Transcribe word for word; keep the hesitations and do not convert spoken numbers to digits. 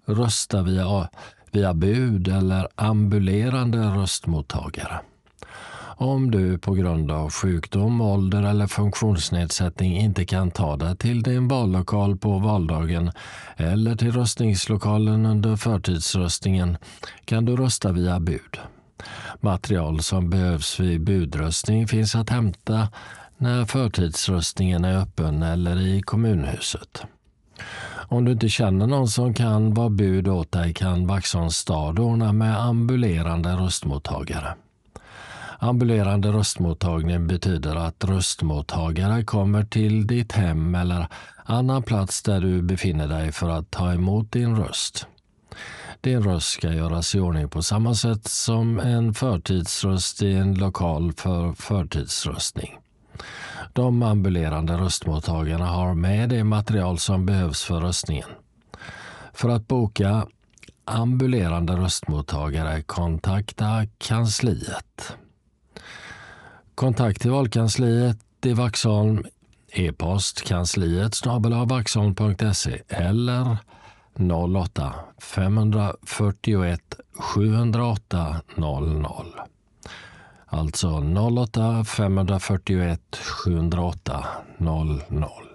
rösta via, via bud eller ambulerande röstmottagare. Om du på grund av sjukdom, ålder eller funktionsnedsättning inte kan ta dig till din vallokal på valdagen eller till röstningslokalen under förtidsröstningen kan du rösta via bud. Material som behövs vid budröstning finns att hämta när förtidsröstningen är öppen eller i kommunhuset. Om du inte känner någon som kan vara bud åt dig kan Vaxholms stad ordna med ambulerande röstmottagare. Ambulerande röstmottagning betyder att röstmottagare kommer till ditt hem eller annan plats där du befinner dig för att ta emot din röst. Din röst ska göras i ordning på samma sätt som en förtidsröst i en lokal för förtidsröstning. De ambulerande röstmottagarna har med det material som behövs för röstningen. För att boka ambulerande röstmottagare kontakta kansliet. Kontakt till valkansliet i Vaxholm, e-post kansliet snabel-a vaxholm punkt se eller noll åtta fem fyra ett sju noll åtta noll noll. Alltså noll åtta fem fyra ett sju noll åtta noll noll.